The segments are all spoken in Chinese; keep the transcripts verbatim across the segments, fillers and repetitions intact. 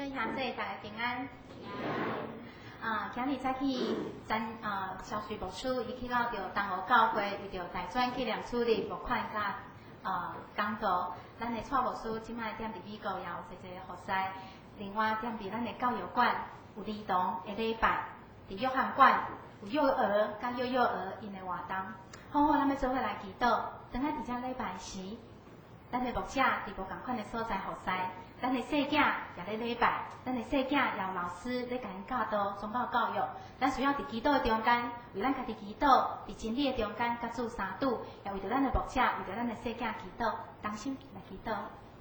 位兄弟大家平安。啊，今日早起咱啊消税牧师伊去到着东湖教会，为着大专纪念处理募款甲啊讲道。咱的蔡牧师即摆踮伫美国也有一个服侍，另外踮伫咱的教育馆有儿童的礼拜，伫约翰馆有幼儿甲幼幼儿因的活动。好好，咱要做伙来祈祷。等下伫遮礼拜时，咱的牧者伫无共款的所在服侍。咱的细囝也咧礼拜，咱的细囝也有老师咧甲因教导宗教教育。咱需要伫祈祷的中间，为咱家己祈祷，伫真理的中间，甲主相拄，也为着咱的牧者，为着咱的细囝祈祷，同心来祈祷。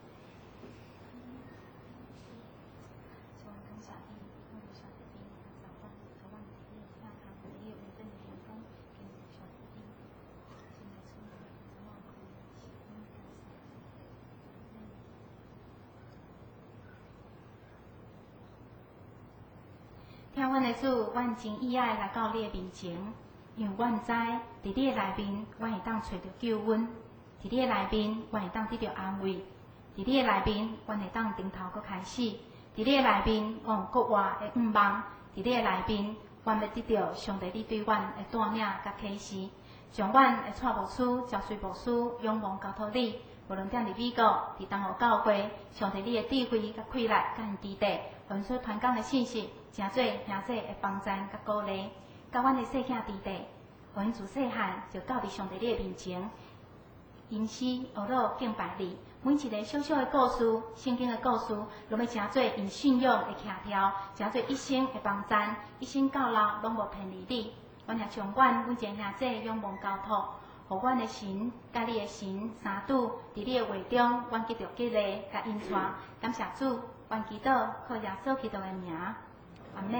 听阮的主，阮真意爱来到你的面前，因为阮知伫你的内面，阮会当找到救恩；伫你的内面，阮会当得到安慰；伫你的内面，阮会当从头搁开始；伫你的内面，阮有国外的愿望；伫你的内面，阮要得到上帝你对阮的带领甲启示，将阮的蔡牧师、交税牧师仰望交托你。无论踮伫美国、伫东湖教会，上帝你的智慧甲气力甲因基地，阮所传讲的信息，诚做兄弟的帮赞甲鼓励，甲阮的细囝弟弟，阮自细汉就教伫上帝你的面前，吟诗学老敬拜你。每一个小小的故事、圣经的故事，拢要诚做因信仰的徛条，诚做一生的帮赞，一生到老拢无偏离你。阮也将阮每一个兄弟仰望交托。互阮的神，甲你的神三拄，伫你的话中，阮得到激励，甲引传。感谢主，阮祈祷，靠耶稣基督的名，阿门。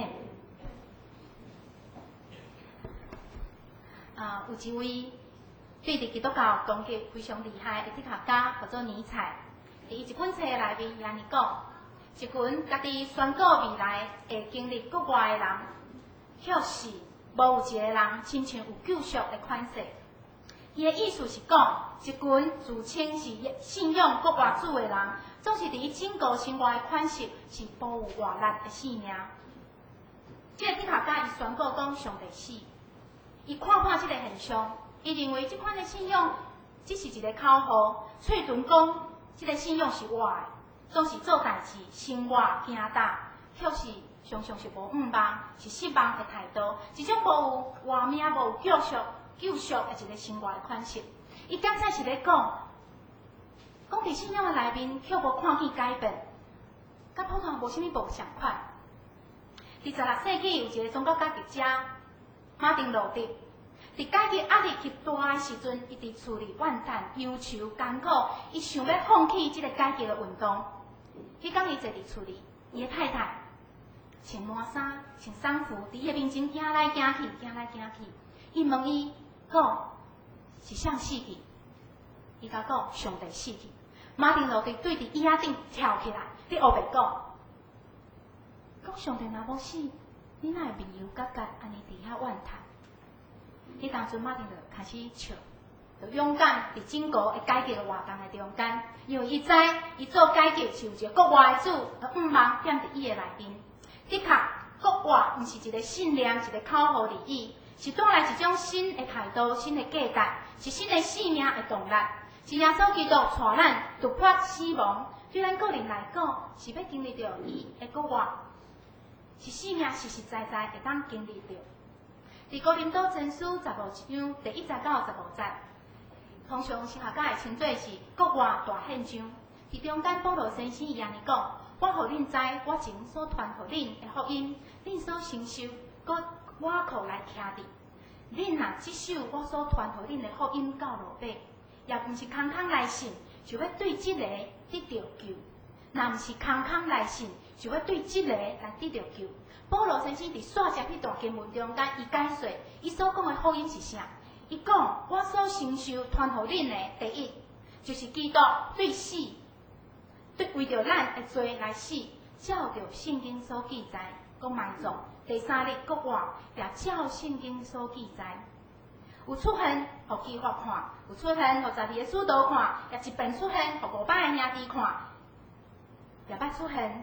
啊，有一位对伫基督教攻击非常厉害的哲学家，叫做尼采。伫伊一本册内面，伊安尼讲：一群家己宣告未来会经历国外的人，却是无有一个人亲像有救赎的款式。伊的意思是讲，一群自称是信仰国外主的人，总是伫伊整个生活的款式是保有活力的性命。这个哲学家伊宣告讲上帝死，伊看看这个现象，伊认为这款的信仰只是一个口号，嘴唇讲这个信仰是我的，总是做代志生活行大，却是常常是无愿望，是失望的态度，一种无有活命、无有救赎。救赎的一个生活的款式，伊刚才是咧讲，讲伫信仰的内面，却无看见改变，甲普通无啥物无相款。伫十六世纪有一个宗教改革者马丁路德，伫改革压力极大的时阵，伊伫厝里怨叹、忧愁、艰苦，伊想要放弃这个改革的运动。迄天伊坐伫厝里，伊的太太穿满衫、穿丧服，伫伊面前行来行去，行来行去。伊问伊。讲是啥死去？伊甲讲上帝死去。马丁路德对伫椅仔顶跳起来，你学袂讲？讲上帝若无死，你哪会面忧甲甲安尼伫遐怨叹？迄当阵马丁就开始笑，就勇敢伫整个的改革活动的中间，因为伊知伊做改革是有一个国外的主，而愿望踮伫伊的内面。的确，国外毋是一个信念，一个口号而已。是带来一种新的态度、新的价值，是新的生命的动力，是耶稣基督带咱突破死亡。对咱个人来讲，是要经历到伊的国外，是生命实实在在会当经历到。伫哥林多前书十五章第一节到十五节，通常神学家会称作是国外大现象。伫中间保罗先生伊安尼讲：我互恁知，我前所传互恁的福音，恁所承受，搁我靠来徛伫，恁若接受我所传互恁的福音到落尾，也毋是空空来信，就要对即个得到救；若毋是空空来信，就要对即个来得到救。保罗先生伫煞写迄段经文中间，伊解说伊所讲的福音是啥？伊讲我所承受传互恁的第一，就是基督对死，对为着咱的罪来死，照着圣经所记载，讲埋葬。第三日国外也照圣经所记载，有出现，互基法看；有出现，互十二个使徒看；也一遍出现，互五百个兄弟看；也捌出现，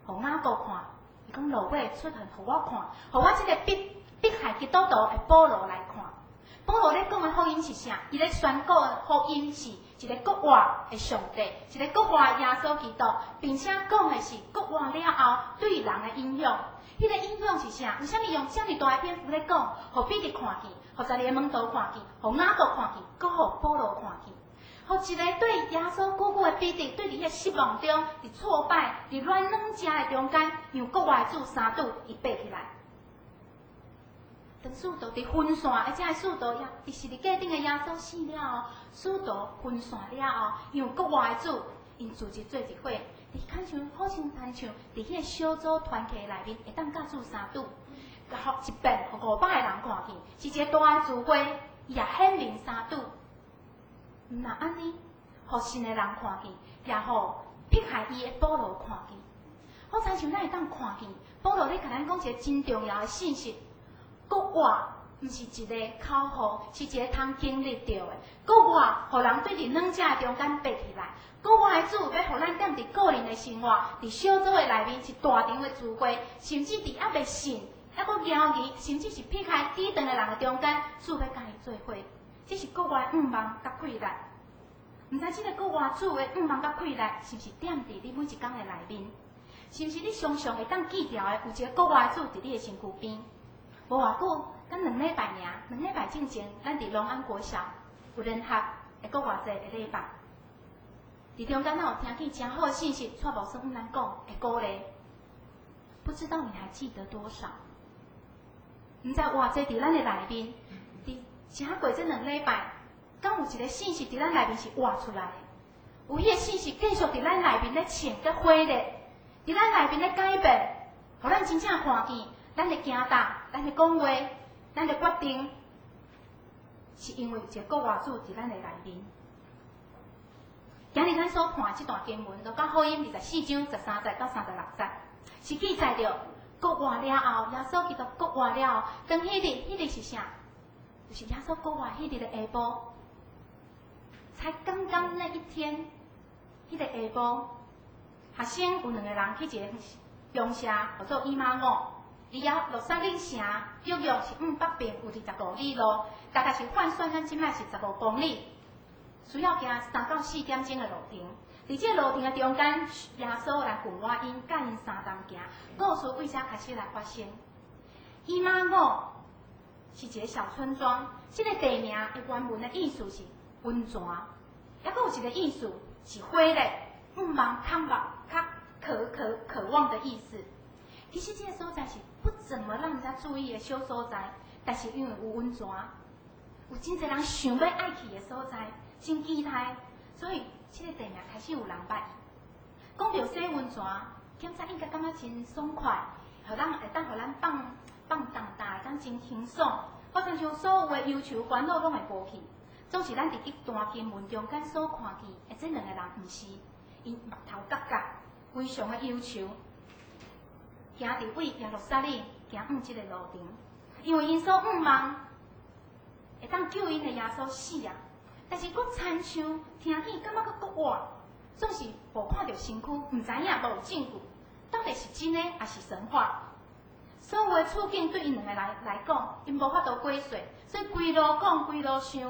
互雅各看，伊讲路尾出现互我看，互我即个逼逼害基督徒的保罗来看。保罗咧讲的福音是啥？伊咧宣告的福音是一个国外的上帝，一个国外耶稣基督，并且讲的是国外了后对人的影响。迄、那个影响是啥？为虾米用遮尔大的篇幅咧讲？互彼得看见，互十二个门徒看见，互雅各看见，搁互保罗看见。互一个对耶稣久久的彼得，对伫迄失望中、伫挫败、伫软软遮的中间，让国外主三拄伊爬起来。当使徒伫分散，而且使徒也伫十字架顶的耶稣死了后，使徒分散了后，让国外主因组织做一伙，伫看像好像亲像伫迄个小组团契内面，会当甲主三拄，甲互一遍互五百个人看见，是一个大的聚会，伊也显明三拄。那安尼，互新的人看见，也互迫害伊的保罗看见。好亲像咱会当看见，保罗咧甲咱讲一个真重要的信息。国外毋是一个口号，是一个通经历到的。国外，互人对伫两者中间爬起来。国外的主要互咱踮伫个人的生活，伫小组的内面是大场的聚会，甚至伫还未信、还阁犹豫，甚至是迫害抵挡的人的中间，主要甲伊做伙。这是国外五望甲困难。毋知即个国外主的五望甲困难，是毋是踮伫你每一工的内面？是毋是你常常会当记牢的？有一个国外主伫你的身躯边？无偌久，咱两礼拜尔，两礼拜之前，咱伫龙安国小有联合，会阁偌济个礼拜。伫中间，咱有听见真好的信息，却无算阮咱讲会鼓励。不知道你还记得多少？毋知偌济伫咱的内面，伫正过这两礼拜，敢有一个信息伫咱内面是活出来的？有迄个信息继续伫咱内面咧穿甲火咧，伫咱内面咧改变，互咱真正看见。咱的行动，咱的讲话，咱的决定，是因为有一个国外主伫咱的内面。今日咱所看这段经文，就讲福音二十四章十三节到三十六节，是记载着国外了后，耶稣基督国外了后，当迄日，迄日是啥？就是耶稣国外迄日的下晡，才刚刚那一天，迄、那个下晡，学生有两个人去一个乡社，叫做伊玛五。离遐洛杉矶城约约是五百平，有二十五里路，大概是换算咱即摆是十五公里，需要行三到四点钟的路程。伫这路程的中间，耶稣来cùng我因甲因三人行，故事为啥开始来发生？伊玛五是一个小村庄，这个地名的原文的意思是温泉，也佫有一个意思是火烈、五望渴望、较渴渴渴望的意思。其实这个所在是不怎么让人家注意的小所在，但是因为有温泉，有真侪人想要爱去的所在，真期待，所以这个地名开始有人捌。讲到洗温泉，检查应该感觉真爽快，互咱会当互咱放放荡荡，会当真轻松。好亲像所有的忧愁烦恼拢会无去，总是咱伫一段经文中间所看见的这两个人，毋是因目头角角，非常的忧愁。行伫为耶路撒冷行往即个路程，因为因所仰望会当救因的耶稣死啊，但是佫亲像听见感觉佫佫活，总是无看到身躯，毋知影无有证据，到底是真诶还是神话？所有的处境对因两个来来讲，因无法度过水，所以规路讲规路想，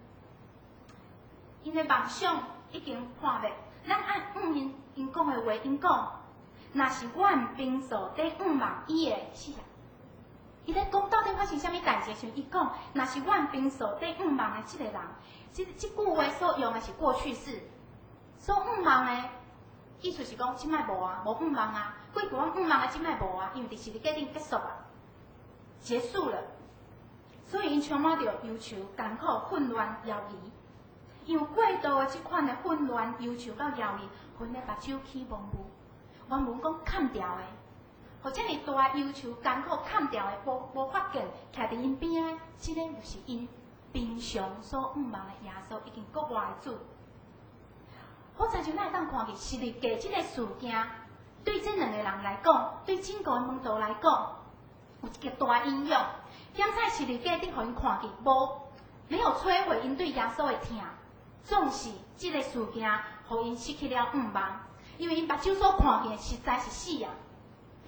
因的梦想已经破灭。咱按嗯因因讲的话，因讲。若是阮平素在仰望伊的是啊，伊咧讲到底发生啥物代志时，伊讲，若是阮平素在仰望的即个人，即即句话所用的是过去式，所仰望的意思是讲即摆无啊，无仰望啊，过去阮仰望的即摆无啊，因为伫十字架顶结束啊，结束了，所以因充满着忧愁、艰苦、混乱、犹豫，因为过度的即款的混乱、忧愁到犹豫，阮的目睭起蒙雾。原文讲砍掉的，或者是大忧愁、艰苦砍掉的，无无发现徛伫因边的，即、这个就是因平常所仰望的耶稣，已经国外的主。好在像咱会当看见十字架即个事件，对这两个人来讲，对整个门徒来讲，有一个大影响。点在十字架顶，互因看见，无没有摧毁因对耶稣的疼，总是即个事件，互因失去了仰望。因为因目睭所看见实在是死啊，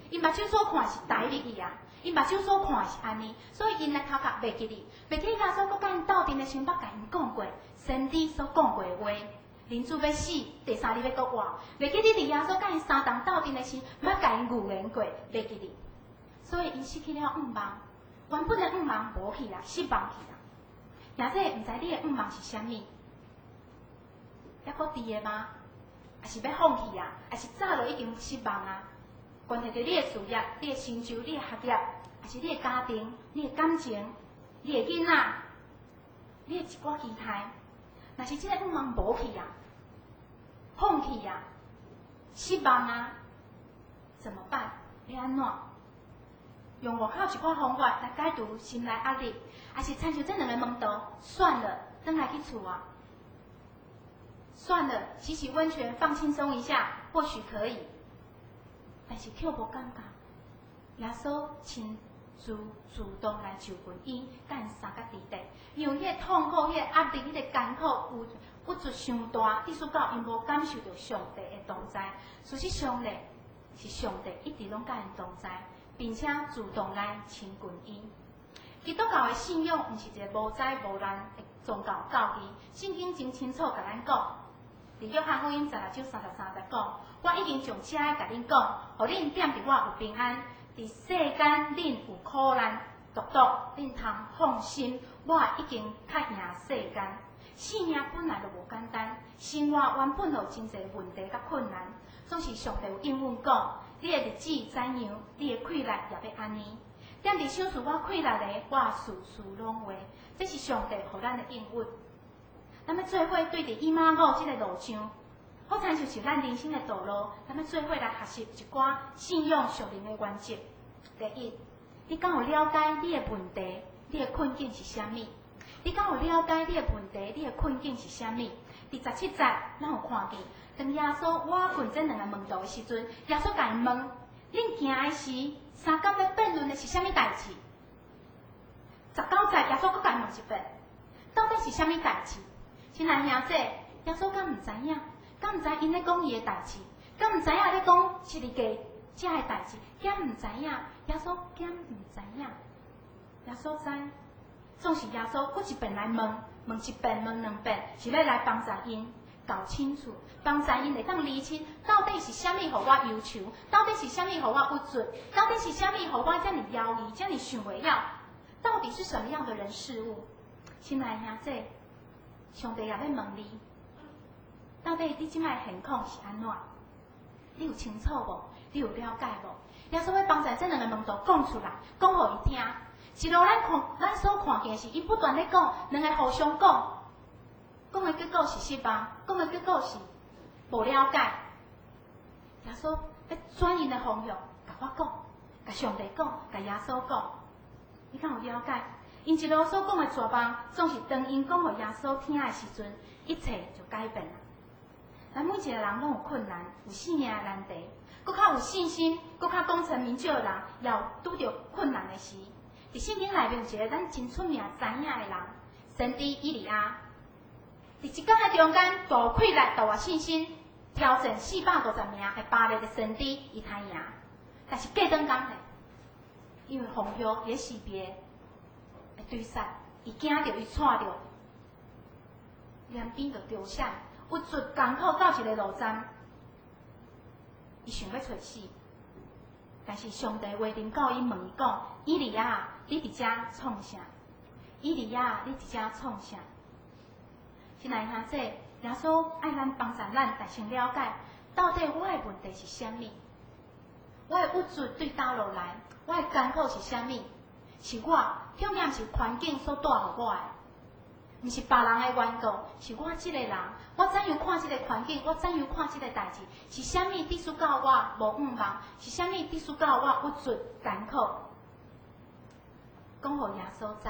因目睭所看是台日语啊，因目睭所看是安尼，所以因来头壳袂记哩，袂记耶稣搁甲因斗阵的先捌甲因讲过，先知所讲过的话，人主要死，第三日要搁活，袂记你伫耶稣甲因相同斗阵的时，捌甲因预言过，袂记哩，所以因失去了愿望，原本的愿望无去啦，失望去啦，也即毋知你的愿望是啥物，还搁伫的吗？还是要放弃啊？还是早就已经失望啊？关系到你的事业、你的成就、你的学业，还是你的家庭、你的感情、你的囡仔、你的一寡期待，若是这个愿望无去啊，放弃啊，失望啊，怎么办？要安怎？用外口一寡方法来解除心内压力，还是参照这两个问题？算了，转来去厝啊。算了，洗洗温泉，放轻松一下，或许可以。但是却无感觉，耶稣亲自主动来就近伊，甲因三角地地，因为迄个痛苦、迄个压力、迄个艰苦有不足伤大，意思到因无感受到上帝的同在。事实上咧，是上帝一直拢甲因同在，并且主动来亲近伊。基督教的信仰毋是一个无灾无难的宗教教义，圣经真清楚甲咱讲。伫约翰福音十六章三十三节讲，我已经从遮甲恁讲，互恁踮伫我有平安。伫世间恁有苦难、独独，恁通放心，我已经较赢世间。生命本来就无简单，生活原本就有真侪问题甲困难，总是上帝有应允讲，你的日子怎样，你的困难也要安尼。踮伫手术我困难的，我事事拢会，这是上帝互咱的应允。咱要做伙对伫伊妈五即个路上，好参像是咱人生的道路，咱要做伙来学习一寡信仰属灵的原则。第一，你敢有了解你的问题、你的困境是啥物？你敢有了解你的问题、你的困境是啥物？第十七节，咱有看见，当耶稣我问这两个问道的时阵，耶稣甲因问：恁行的时，三角要辩论的是啥物代志？十九节，耶稣搁甲因问一遍，到底是啥物代志？亲爱兄弟，耶稣敢毋知影？敢毋知因咧讲伊的代志？敢毋知影咧讲十字架遮的代志？敢毋知影？耶稣敢毋知影？耶稣知，总是耶稣搁一遍来问，问一遍，问两遍，是要来帮助因搞清楚，帮助因会当厘清到底是啥物互我忧愁，到底是啥物互我不准，到底是啥物互我遮尔犹豫，遮尔想袂了，到底是什么样的人事物？亲爱兄弟。上帝也要问你，到底你即摆现况是安怎？你有清楚无？你有了解无？耶稣要帮助这两个问题讲出来，讲互伊听。一路咱看，咱所看见是，伊不断咧讲，两个互相讲，讲的结果是失望，讲的结果是无了解。耶稣要转因的方向，甲我讲，甲上帝讲，甲耶稣讲，你敢有了解？因一路所讲的绝望，总是当因讲互耶稣听的时阵，一切就改变了。咱每一个人拢有困难，有生命的难题，搁较有信心，搁较功成名就的人，也有拄着困难的时。伫圣经内面有一个咱真出名知影的人，先知以利亚。伫一天的中间，大有气力，大有信心，挑战四百五十名的巴力的先知，伊通赢。但是过当天呢，因为风雨也识别。会对杀，伊惊着伊踩着，两边着着闪，有出艰苦到一个路站，伊想要找死，但是上帝话定到伊问伊讲：以利亚，你伫遮创啥？以利亚，你伫遮创啥？亲爱兄弟，耶稣爱咱帮助咱，来先了解到底我的问题是啥物？我的物质对倒落来，我的艰苦是啥物？是我，重点是环境所带予我的，毋是别人的缘故，是我即个人，我怎样看即个环境，我怎样看即个代志，是啥物必须到我无愿望，是啥物必须到我物质艰苦，讲互耶稣知。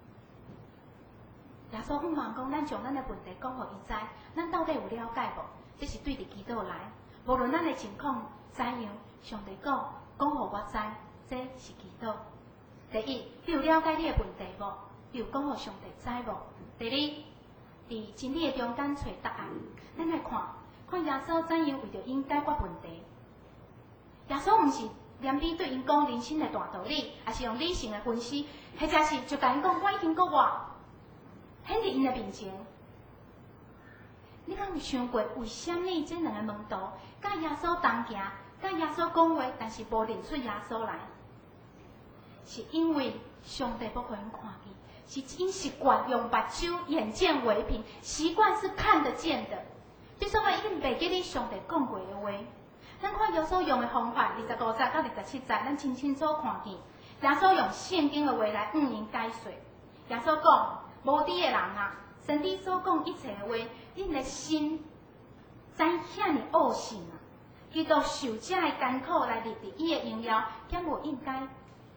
耶稣希望讲，咱将咱的问题讲互伊知，咱到底有了解无？这是对伫基督来，无论咱的情况怎样，上帝讲，讲互我知，这是基督。第一，你有了解你的问题无？你有讲互上帝知无？第二，伫真理的中间找答案。咱来看，看耶稣怎样为着因解决问题。耶稣毋是连比对因讲人生的大道理，也是用理性的分析，或者是就甲因讲我已经国外，显伫因的面前。你敢有想过，为什么这两个门徒甲耶稣同行，甲耶稣讲话，但是无认出耶稣来？是因为上帝不互因看见，是因习惯用目睭眼见为凭，习惯是看得见的。就算我已经袂记你上帝讲过的话，咱看耶稣用的方法，二十五节到二十七节，咱清清楚看见。耶稣用圣经的话来予因解说。耶稣讲：无知的人啊，神帝所讲一切的话，恁的心怎遐尼恶性啊？基督受这的艰苦来立伫伊的荣耀，敢无应该？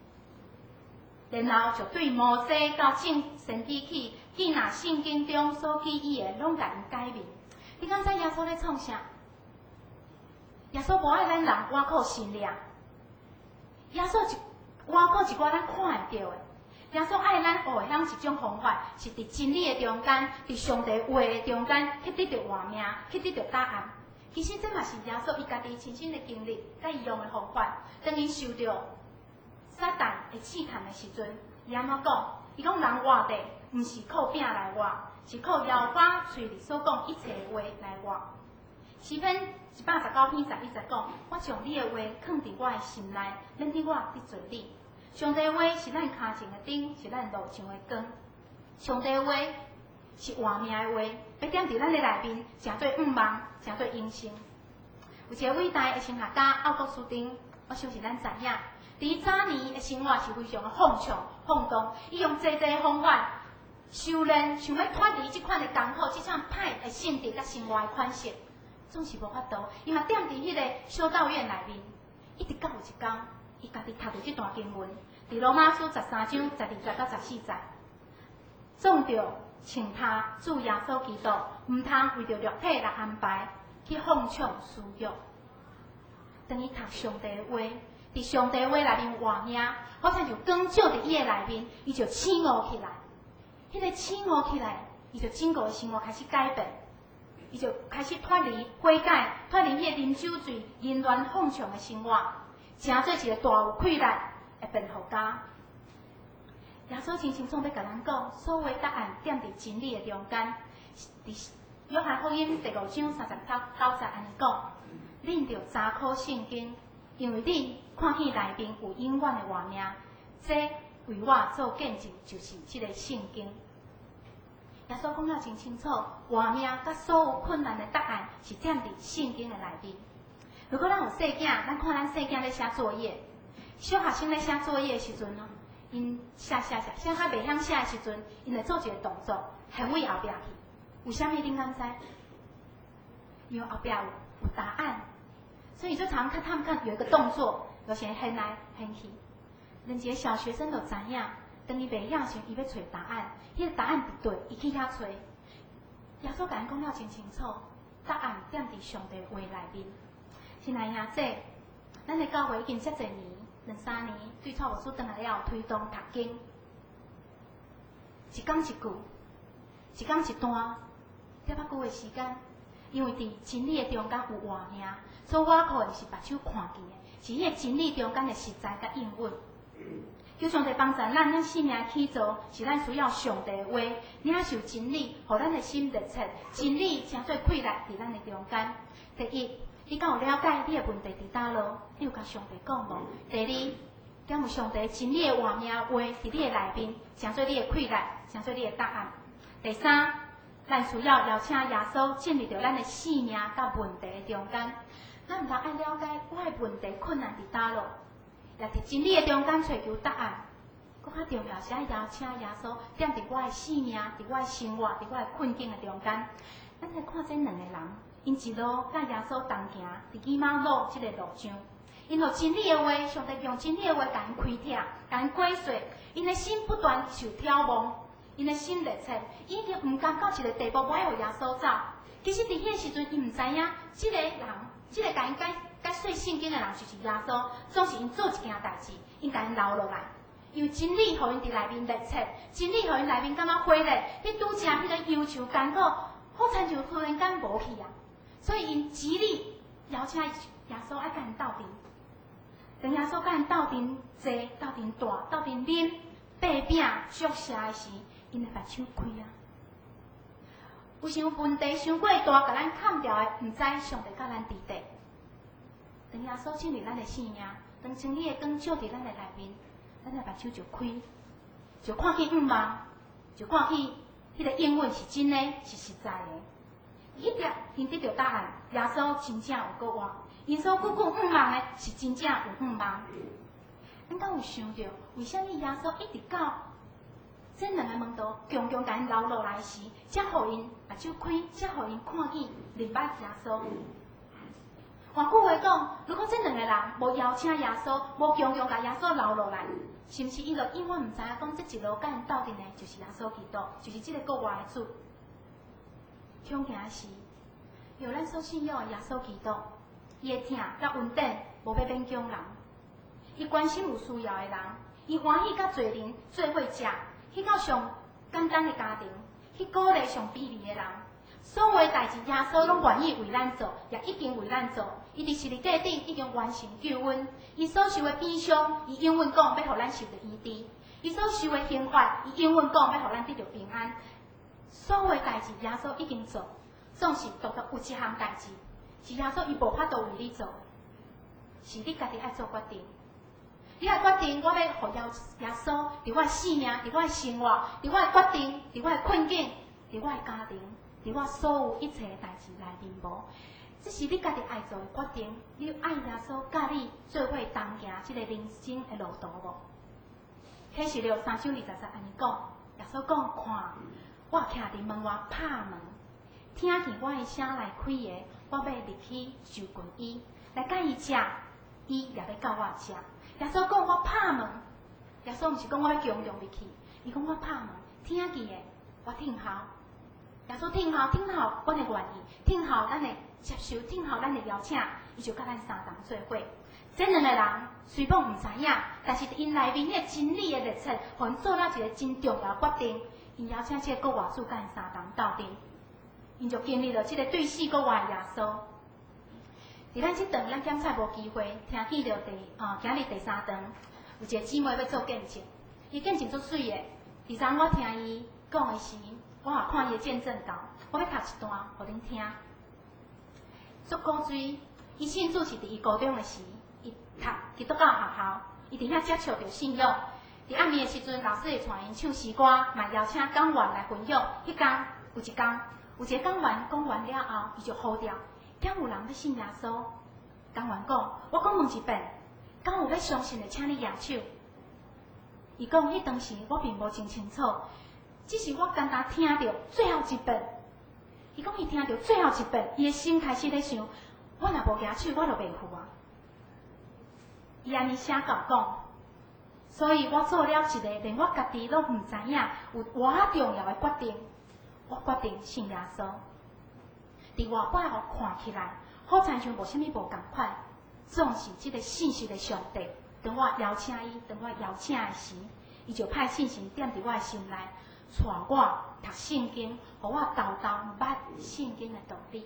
然后就对摩西到正神帝去，记拿圣经中所记伊的，拢甲因解明。你敢知耶稣咧创啥？耶稣无爱咱人挖苦心量，耶稣一挖苦一寡咱看会到的。耶稣爱咱学会一种方法，是伫真理的中间，伫上帝话的中间去得到活命，去得到答案。其实这嘛是耶稣伊家己亲身的经历，甲伊用的方法。当伊受到撒旦的试探的时阵，伊安怎讲？伊讲人活地，毋是靠饼来活，是靠耶花嘴里所讲一切的话来活。诗篇一百十九篇十一节讲：我将你的话藏伫我的心内，免得我得罪你。上帝的话是咱脚前的灯，是咱路上的光。上帝的话是活命的话，要点伫咱的内面，成做五望，成做英雄。有一个伟大的神学家奥古斯丁，我相信咱知影。伫早年的生活是非常的放纵、放荡，伊用济济的方法修炼，想要脱离即款的艰苦、即款歹的性质甲生活的款式，总是无法度。伊嘛踮伫迄个修道院内面，一直到有一天，伊家己读到即段经文，伫罗马书十三章十二节到十四节，总着请他主耶稣基督，毋通为着肉体来安排，去放纵私欲。当伊读上帝的话。伫上帝话内面活命，好像就光照伫伊的内面，伊就醒悟起来。迄、那个醒悟起来，伊就整个的生活开始改变，伊就开始脱离悔改，脱离迄个啉酒醉、淫乱放纵的生活，成做一个大有气力的辩护家。耶稣清清楚要甲咱讲，所有答案踮伫真理的中间。伫约翰福音第五章三十九九节安尼讲：恁着查考圣经。因为你看见内面有永远的活命，这为我做见证，就是这个圣经。耶稣讲了真清楚，活命甲所有困难的答案是踮伫圣经的内面。如果咱有细囝，咱看咱细囝咧写作业，小学生咧写作业的时阵哦，因写写写写较袂晓写的时阵，因会做一个动作，向位后壁去。为什么恁敢知？因为后壁有有答案。所以就常看他们看有一个动作，有些很来很去。人一个小学生就知影，当伊袂晓时，伊要找答案，迄、那个答案不对，伊去遐找。耶稣甲咱讲了真清楚，答案踮伫上帝话内面。亲爱兄姐，咱的教会已经遮侪年，两三年，对蔡牧师转来了推动读经，一讲一句，一讲一段，了遐久的时间。因为伫真理的中间有活命，所以我靠的是目睭看见的，是迄个真理中间的实在甲应允。求上帝帮助咱，咱生命起造是咱需要上帝的话，领受真理，互咱的心热切，真理成做气力伫咱的中间。第一，你敢有了解你的问题伫倒落？你有甲上帝讲无？第二，敢有上帝真理的活命话伫你的内面，成做你的气力，成做你的答案。第三，咱需要邀请耶稣进入到咱的生命甲问题的中间。咱毋通爱了解我的问题困难伫倒落，也伫真理的中间找求答案。更较重要是爱邀请耶稣踮伫我的生命、伫我的生活、伫我的困境的中间。咱来看这两个人，因一路甲耶稣同行，伫以马路这个路上，因有真理的话，上帝用真理的话甲因开拓，甲因解说，因的心不断受挑拨。因的心热切，已经毋甘到一个地步，我要耶稣走。其实伫迄个时阵，伊毋知影，即、这个人，即、这个甲因解解说圣经的人就是耶稣。总是因做一件代志，因甲因留落来，因为真理互因伫内面热切，真理互因内面感觉火热。你拄正迄个忧愁艰苦，好亲像突然间无去啊。所以因极力邀请耶稣爱甲因斗阵。第当耶稣甲因斗阵坐、斗阵大、斗阵啉白饼祝谢的时，因的目睭开啊。有想问题伤过大，甲咱砍掉的，毋知上帝甲咱伫地。当耶稣进入咱的生命，当真理的光照伫咱的内面，咱的目睭就开，就看见五望，就看见迄个应允是真的，是实在的。迄点因得到答案，耶稣真正有够活。因所句句五望的，是真正有五望。咱敢有想到，为什么耶稣一直到这两个门徒强强甲因留落来时，才互因目睭开，才互因看见明白耶稣？换句话讲，如果这两个人无邀请耶稣，无强强甲耶稣留落来，是毋是伊就永远毋知影讲，这一路甲因斗阵的，就是耶稣基督，就是这个国外的主？恐惊的是，有咱所信仰的耶稣基督，伊的疼甲稳定，无要勉强人。伊关心有需要的人，伊欢喜甲侪人做伙食，去到上简单的家庭，去鼓励上卑微的人。所有的代志，耶稣拢愿意为咱做，也已经为咱做。伊伫十字架顶已经完成救恩。伊所受的鞭伤，伊永远讲要互咱受到医治；伊所受的刑罚，伊永远讲要互咱得到平安。所有的代志，耶稣已经做，总是独独有一项代志，是耶稣伊无法度为你做，是你家己爱做决定。你爱决定，我要互耶耶稣伫我的性命，伫我的生活，伫我的决定，伫我的困境，伫我的家庭，伫我所有一切代志内面无。这是你家己爱做的决定。你爱耶稣甲你做伙同行这个人生的路途无？启示录三章二十节安尼讲，耶稣讲：看，我徛伫门外拍门，听见我的声来开的，我要入去就近伊，来甲伊食，伊也要甲我食。耶稣讲我拍门，耶稣毋是讲我要强强入去，伊讲我拍门，听见的我听候。耶稣听候，听候，我会愿意，听候，咱会接受，听候，咱会邀请，伊就甲咱三人做伙。这两个人虽然毋知影，但是因内面迄个真理的热切，互因做了一个真重要决定。因邀请这个国外主甲因三人斗阵，因就经历了这个对死国外的耶稣。伫咱即顿，咱检测无机会听见着第啊，今日第三段有一个姊妹要做见证，伊见证足水的。第三，我听伊讲的时，我也看伊的见证稿，我要读一段互恁听。足古锥，伊信主是伫伊高中的时，伊读基督教学校，伊伫遐接触着信仰。伫暗暝的时阵，老师会传因唱诗歌，嘛邀请讲员来分享。迄天有一天，有一个讲员讲完了后，伊就呼调。敢有人要信耶稣？讲员讲，我讲问一遍，敢有要相信的，请你举手。伊讲，迄当时我并无真清楚，只是我简单听到最后一遍。伊讲，伊听到最后一遍，伊的心开始咧想，我若无举手，我就袂赴啊。伊安尼写稿讲，所以我做了一个连我家己拢毋知影有偌重要的决定，我决定信耶稣。伫外摆互看起来，好亲像无啥物无共款，总是即个信息的上帝。当我邀请伊，当我邀请的时，伊就派信心点伫我的心内，带我读圣经，互我豆豆捌圣经的道理。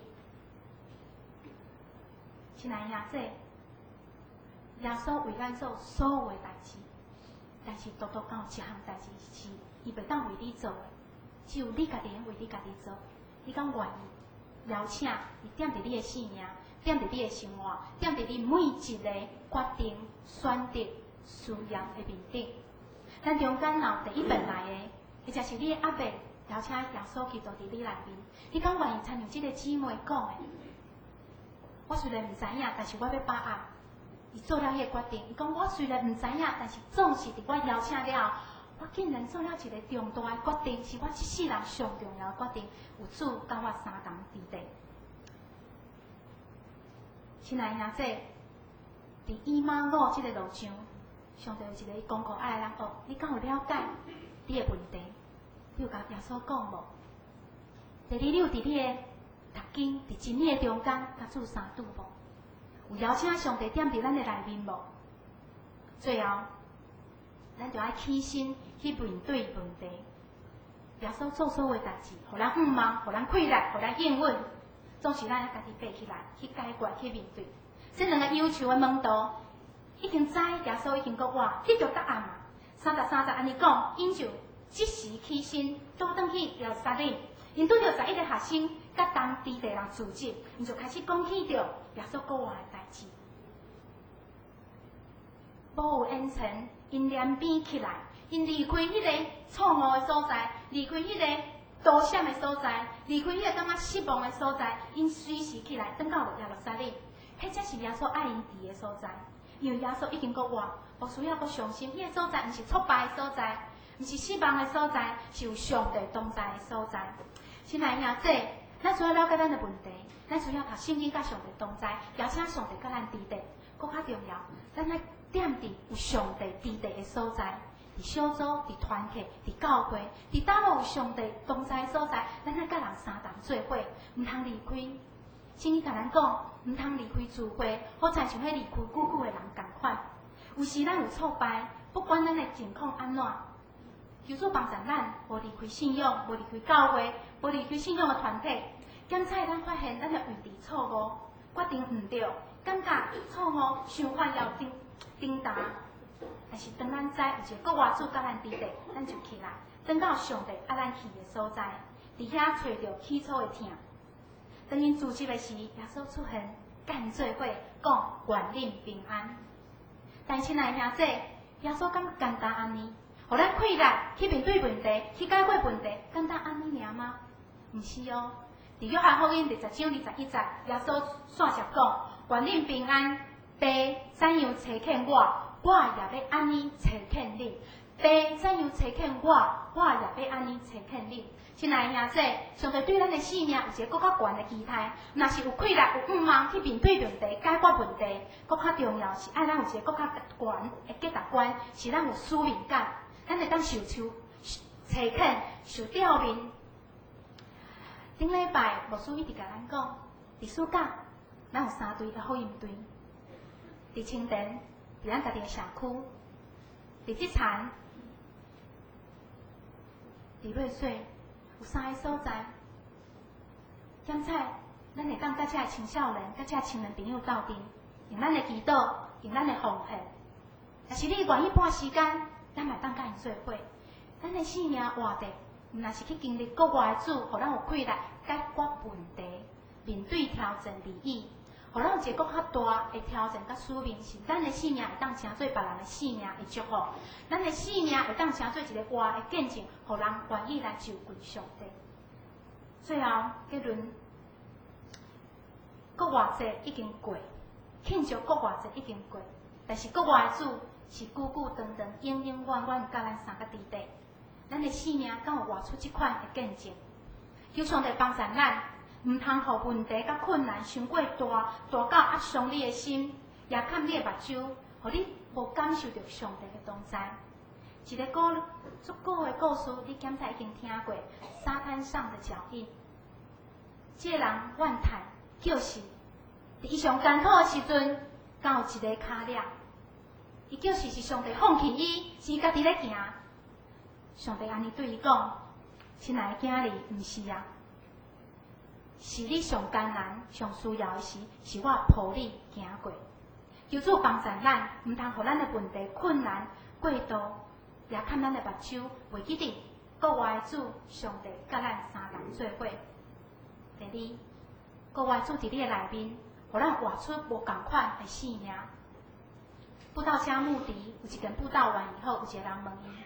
亲爱兄弟，耶稣为咱做所有的代志，但是独独敢有一项代志是伊袂当为你做的，只有你家己为你家己做，你敢愿意？邀请，伊点伫你的性命，点伫你的生活，点伫你每一个决定、选择、需要的面顶。咱中间有第一份来的，或者是你的阿伯邀请耶稣基督伫你内面，你敢愿意参与这个姊妹讲的？我虽然毋知影，但是我要把握。伊做了迄个决定，伊讲我虽然毋知影，但是总是伫我邀请了后。我竟然做了一个重大的决定，是我一世人上重要的决定。有主甲我三人伫地，亲爱兄弟，伫以马路这个路上，上帝有一个公告爱的人学，你敢有了解你的问题？你有甲耶稣讲无？第二，你有伫你的读经伫真理的中间，甲主相拄无？有邀请上帝点伫咱的内面无？最后。咱就爱起心去面对问题。耶稣做所有代志，互咱五望，互咱快乐，互咱应允，总是咱家己爬起来去解决、去面对。这两个忧愁的门徒， 已经知耶稣已经告我得到答案嘛。三十三十安尼讲，因就即时起身，倒转去耶路撒冷。因拄着十一个学生甲当地地人聚集，因就开始讲起着耶稣告我的代志。无有烟尘，因连边起来，因离开迄个错误的所在，离开迄个多闪的所在，离开迄个感觉失望的所在，因随时起来，转到耶路撒冷。迄才是耶稣爱因伫的所在，因为耶稣已经告我，无需要阁伤心。迄个所在毋是挫败的所在，毋是失望的所在，是有上帝同在的所在。亲爱兄弟，咱需要了解咱的问题，咱需要读圣经甲上帝同在，邀请上帝甲咱伫地。更较重要，咱来踮伫有上帝伫地的所在，伫小组、伫团契、伫教会，伫倒有上帝同在的所在，咱来甲人相同做伙，毋通离开。圣经甲咱讲，毋通离开聚会，好像像迄离开久久的人共款。有时咱有挫败，不管咱的情况安怎，求主帮助咱，无离开信仰，无离开教会，无离开信仰的团体。检测咱发现咱的位置错误，决定毋对，感觉错误，想法要颠颠打。但是当咱知有一个国外主甲咱伫地，咱就起来，转到上帝爱咱去的所在，伫遐找着起初的疼。当因聚集的时，耶稣出现，甲因做伙讲愿恁平安。但亲爱兄弟，耶稣敢简单安尼，互咱气力去面对问题，去解决问题，简单安尼尔吗？毋是哦。伫约翰福音第十章二十一节，耶稣线上讲：愿恁平安，爸怎样差遣我，我也要安尼差遣恁；爸怎样差遣我，我也要安尼差遣恁。亲爱兄弟，上帝对咱的性命有一个更较悬的期待。若是有气力、有愿望去面对问题、解决问题，更较重要是爱咱有一个更较悬的价值观，是咱有使命感，咱会当受受差遣、受吊面。顶礼拜牧师一直甲咱讲，伫暑假咱有三队的福音队，伫青田，伫咱家己的社区，伫即田，伫瑞穗。有三个所在，检测咱会当甲遮个青少年、甲遮个青年朋友斗阵，用咱的祈祷，用咱的奉献。若是你愿意半时间，咱嘛当甲因做伙。咱的性命活着，毋若是去经历国外的主，互咱有气力解决问题，面对挑战利益，互咱有一个更较大的挑战甲使命，是咱的性命会当成做别人的性命的祝福，咱的性命会当成做一个活的见证，互人愿意来就归上帝。最后结论，国外节已经过，庆祝国外节已经过，但是国外的主是久久长长、永永远远甲咱三个伫地。咱的性命敢有活出这款的见证？求上帝帮助咱，毋通互问题甲困难伤过大，大到压伤你的心，也看你的目睭，互你无感受到上帝的同在。一个故足够的故事，你检查已经听过，沙滩上的脚印。这个人怨叹叫是，伫伊上艰苦的时阵，敢有一个脚链？伊叫是是上帝放弃伊，是伊家己咧行。上帝安尼对伊讲：“亲爱的囝儿，毋是啊，是你上艰难、上需要的时，是我抱你行过。求主帮助咱，毋通互咱的问题、困难过度。”也看咱的目睭，袂记得国外主上帝甲咱三人做伙。第二，国外主伫你的内面，互咱活出无共款的性命。布道家牧迪有一间布道完以后，有一个人问伊：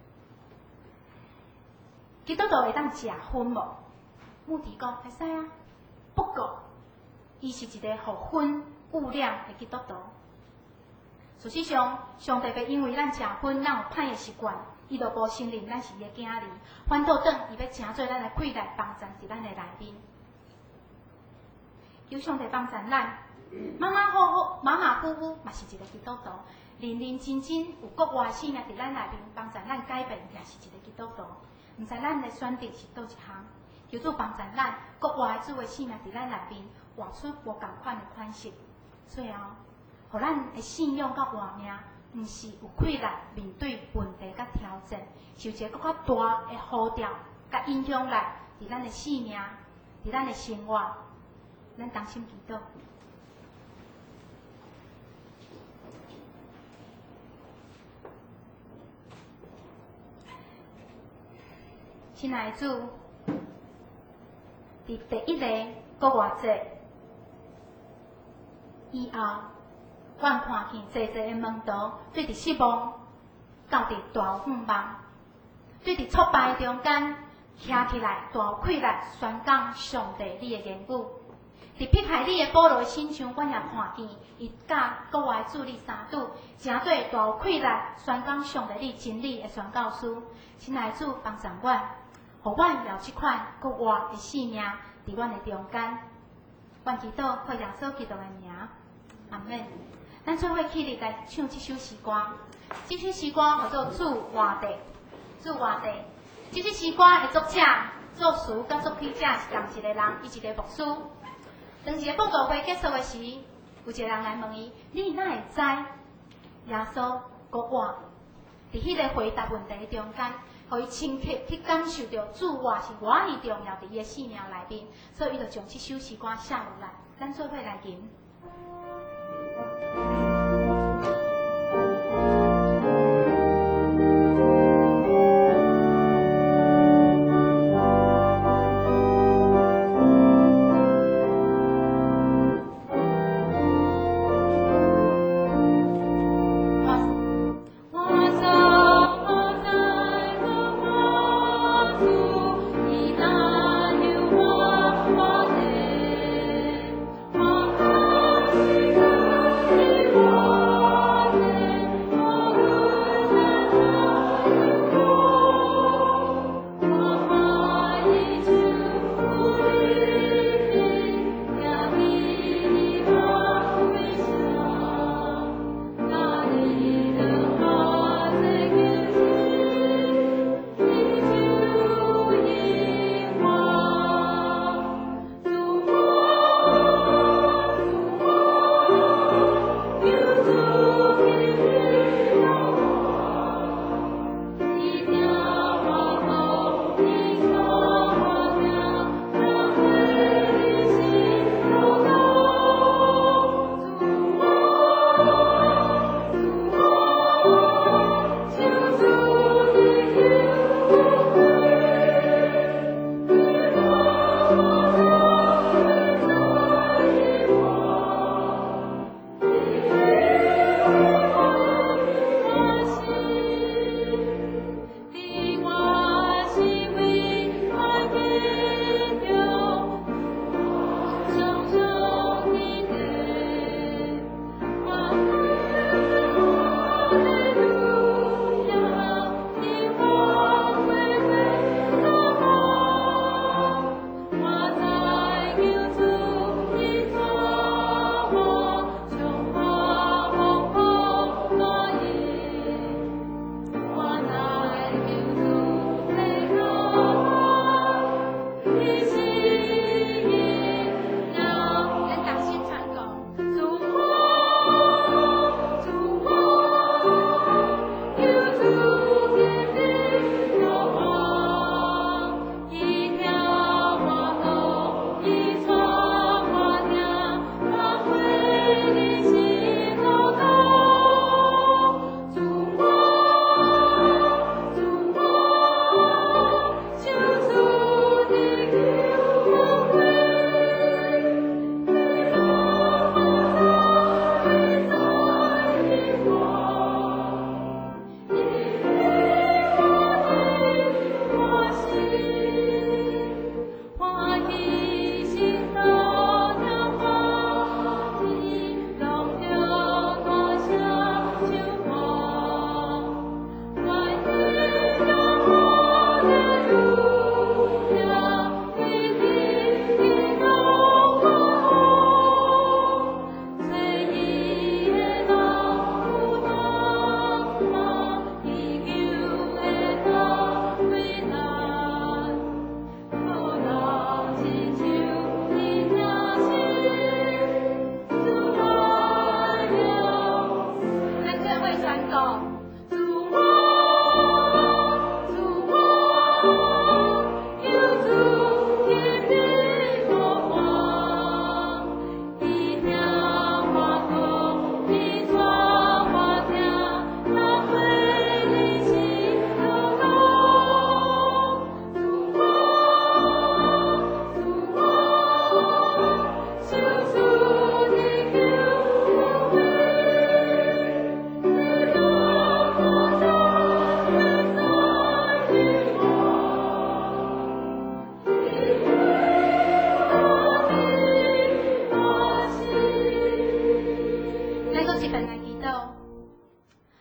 基督徒会当食薰无？牧迪讲：会使啊。不过，伊是一个互薰污染的基督徒。事实上，上帝袂因为咱食薰，咱有歹的习惯，伊就无承认咱是伊的囝儿，反倒转伊要成做咱的气力帮助伫咱的内面。求上帝帮助咱，马马虎虎、马马虎虎，嘛是一个基督徒；认认真真有国外的性命伫咱内面，帮助咱改变，也是一个基督徒。毋知咱的选择是倒一项？求主帮助咱，国外的主的性命伫咱内面，活出无共款的款式。最后，互咱的信仰甲活命，毋是有气力面对问题甲挑战，是有一个更较大的呼召甲影响力伫咱的生命，伫咱的生活。咱同心祈祷。 亲爱的主，伫第一个国外节以后，阮看见济济的门徒对伫失望，到伫大有盼望，对伫挫败中间，站起来大有气力宣讲上帝你的言语。伫迫害你的保罗身上，阮也看见伊甲国外主理三拄，正对大有气力宣讲上帝你真理的宣教师。亲爱的主，帮助阮，互阮有即款国外的性命伫阮的中间。阮祈祷靠耶稣基督的名，阿门。咱做伙起立来唱这首诗歌，这首诗歌叫做《主活地》。主活地，这首诗歌的作者、作词甲作曲者是同一个人，伊一个牧师。当时的布道会结束的时，有一个人来问伊：“你哪会知耶稣国活？”伫迄个回答问题中间，互伊深刻去感受到主活是偌尔重要伫伊的生命内面，所以伊就将这首诗歌写落来。咱做伙来吟。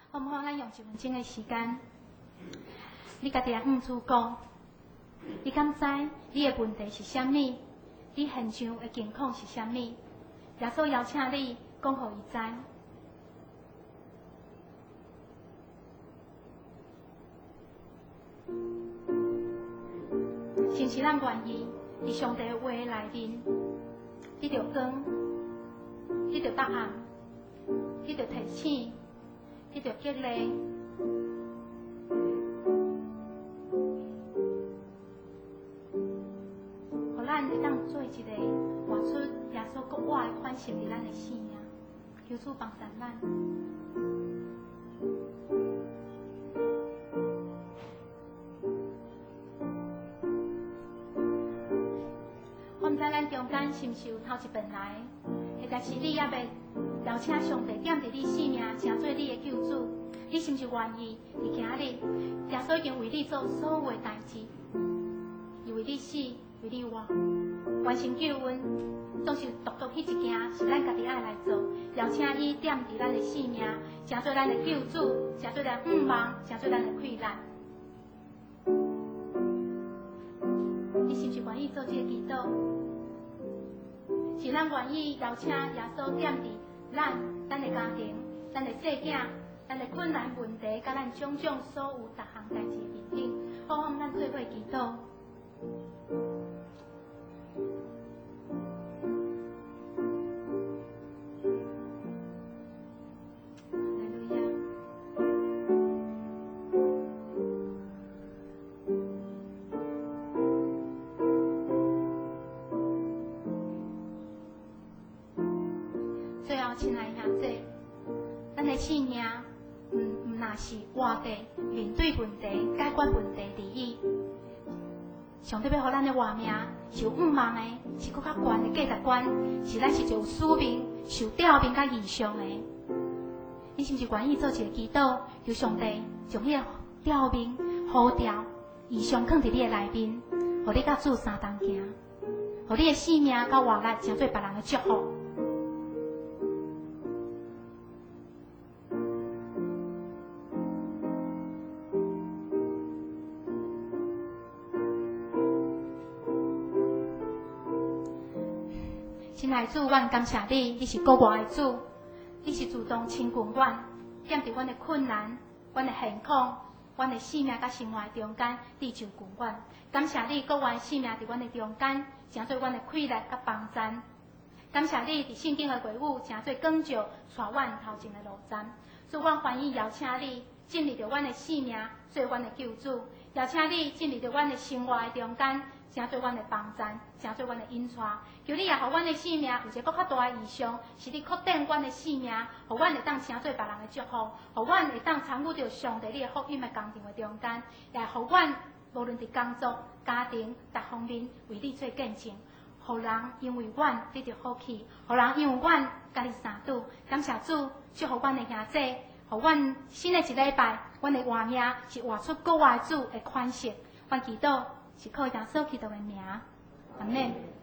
好唔好？咱用一分钟的时间，你家己来向主讲，你敢知你的问题是啥物？你现象的情况是啥物？耶稣邀请你讲，互伊知。是毋是咱愿意伫上帝的话内面，得到光，得到答案，得到提醒，得到激励，互咱会当做一个活出耶稣国我的款式伫咱的生命，求主帮助咱。咱中间是毋是有头一遍来？或者是你也未邀请上帝点伫你生命，成做你的救主？你是毋是愿意？伫今日，耶稣已经为你做所有的代志，伊为你死，为你活，完成救恩。总是独独迄一件是咱家己爱来做，邀请伊点伫咱的生命，成做咱的救主，成做咱盼望，成做咱的快乐。你是毋是愿意做这个祈祷？是咱愿意邀请耶稣点伫咱、咱的家庭、咱的细囝、咱的困难问题，甲咱种种所有逐项代志面顶，好让咱做伙祈祷。亲爱兄弟，咱的生命，唔唔那是活地面对问题、解决问题第一。上帝要互咱的活命是有五望的，是搁较悬的价值观，是咱是有使命、受吊命甲异象的。你是毋是愿意做一个祈祷，求上帝将迄个吊命、呼召、异象放伫你的内面，互你甲主相同行，互你的生命甲活力成做别人的祝福。亲爱的主，阮感谢你，你是国外的主，你是主动亲近阮，点伫阮的困难、阮的现况、阮的生命甲生活中间，你就近阮。感谢你国外的生命伫阮的中间，成做阮的快乐甲帮站。感谢你伫圣经的话语，成做光照，带阮头前的路站。主，阮欢喜邀请你进入到阮的生命，做阮的救主；邀请你进入到阮的生活的中间，成做阮的帮站，成做阮的引带。求你也互阮的生命有一个更较大的异象，是你确定阮的生命，互阮会当成做别人的祝福，互阮会当参与到上帝你的福音的工程的中间，也互阮无论伫工作、家庭各方面为你做见证，互人因为阮得到福气，互人因为阮甲你相拄。感谢主，祝福阮的兄弟，互阮新的一礼拜，阮的活命是活出国外主的款式。阮祈祷是靠耶稣基督的名，阿门。